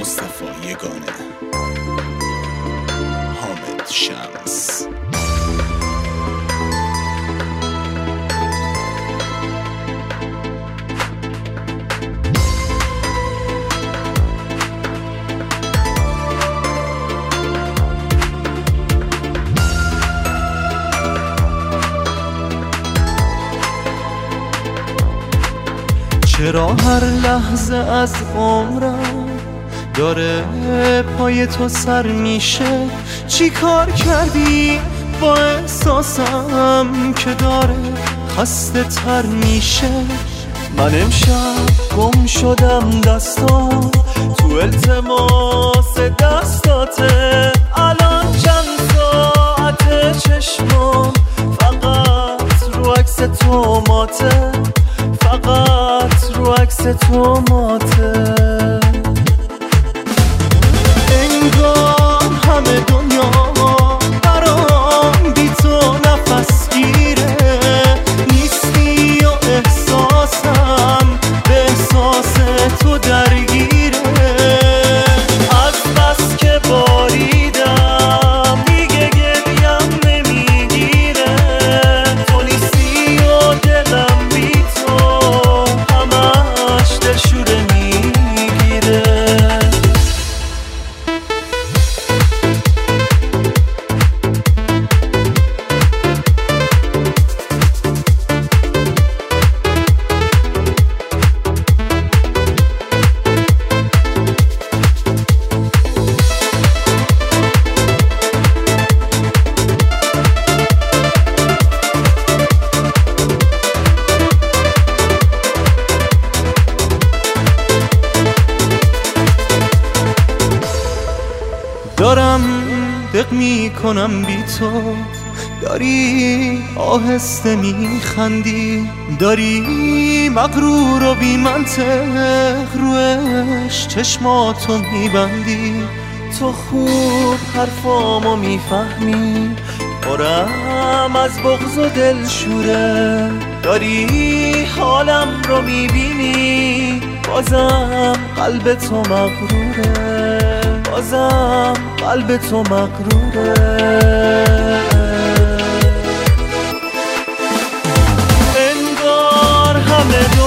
مصطفی یگانه، حامد شمس. چرا هر لحظه از عمرم داره پای تو سر میشه؟ چی کار کردی با احساسم که داره خسته تر میشه؟ من امشب گم شدم دستام تو التماس دستاته. الان چند ساعت چشمام فقط رو عکس تو ماته، فقط رو عکس تو ماته. انگار همه دنیا برام بی تو نفس گیره، نیستی و احساسم به احساس تو درگیره. از بس که باریدم دیگه گریم نمیگیره، تو نیستی و دلم بی تو همش دلشوره میگیره. دارم دق میکنم بی تو، داری آهسته میخندی، داری مغرور و بی منطق روش چشماتو میبندی. تو خوب حرفامو میفهمی، پرم از بغض و دلشوره، داری حالم رو میبینی، بازم قلب تو مغروره، بازم قلب تو مغروره. انگار همه